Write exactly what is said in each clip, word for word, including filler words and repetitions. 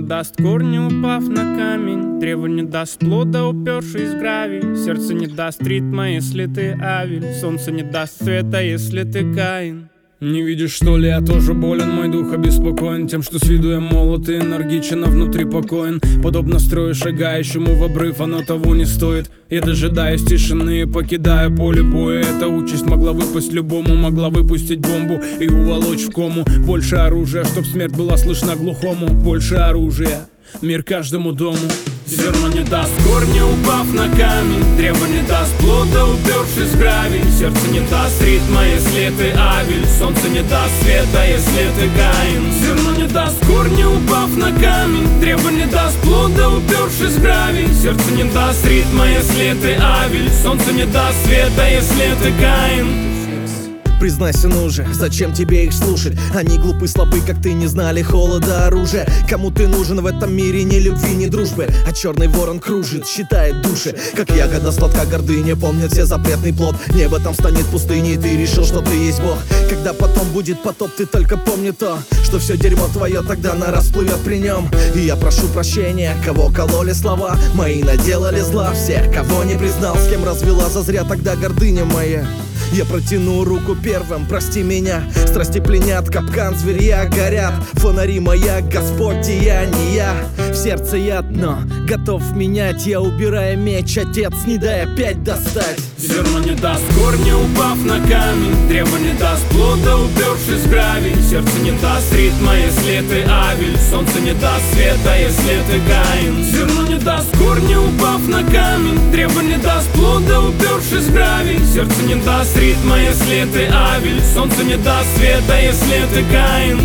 даст корни, упав на камень. Древо не даст плода, упершись в гравий. Сердце не даст ритма, если ты Авель. Солнце не даст света, если ты Каин. Не видишь, что ли, я тоже болен, мой дух обеспокоен тем, что с виду я молод и энергичен, а внутри покоен. Подобно строю шагающему в обрыв, оно того не стоит. Я дожидаюсь тишины, покидая поле боя. Эта участь могла выпасть любому, могла выпустить бомбу и уволочь в кому. Больше оружия, чтоб смерть была слышна глухому. Больше оружия, мир каждому дому. Зерно не даст корни, упав на камень. Древо не даст плода, упершись в гравий. Сердце не даст ритма, если ты Авель. Солнце не даст света, если ты Каин. Зерно не даст корни, упав на камень. Древо не даст плода, упершись в гравий. Сердце не даст ритма, если ты Авель. Солнце не даст света, если ты Каин. Признайся, ну же, зачем тебе их слушать? Они глупы, слабы, как ты, не знали холода оружия. Кому ты нужен в этом мире, ни любви, ни дружбы? А черный ворон кружит, считает души. Как ягода сладка гордыня, помнит все запретный плод. Небо там станет пустыней, ты решил, что ты есть Бог. Когда потом будет потоп, ты только помни то, что все дерьмо твое тогда на расплывет при нем. И я прошу прощения, кого кололи слова мои, наделали зла. Всех, кого не признал, с кем развела зазря тогда гордыня моя. Я протяну руку первым, прости меня. Страсти пленят, капкан зверья горят. Фонари моя, Господь деяния. В сердце я дно, готов менять. Я убираю меч, отец, не дай опять достать. Зерно не даст корни, упав на камень. Древо не даст плода, упершись в гравий. Сердце не даст ритма, если ты Авель. Солнце не даст света, если ты Каин. Зерно не даст корни, упав на камень. Древо не даст плода, упершись в гравий. Сердце не даст ритма, если ты Авель. Солнце не даст света, если ты Каин.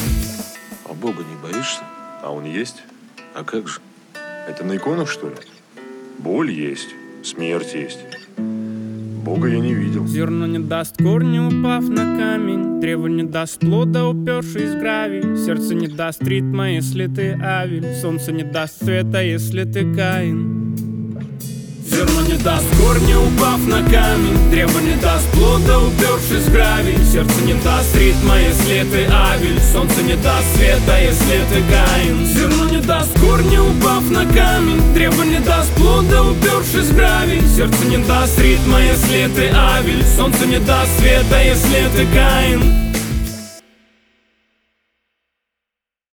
А Бога не боишься? А он есть? А как же? Это на иконах, что ли? Боль есть, смерть есть. Бога я не видел. Зерно не даст корни, упав на камень. Древо не даст плода, упершись в гравий. Сердце не даст ритма, если ты Авель. Солнце не даст света, если ты Каин. Зерно не даст корни, упав на камень. Древо не даст плода, упершись в гравий. Сердце не даст ритма, если ты Авель. Солнце не даст света, если ты Каин. Зерно не даст корни, упав на камень. Древо не даст плода, упершись в гравий. Сердце не даст ритма, если ты Авель. Солнце не даст света, если ты Каин.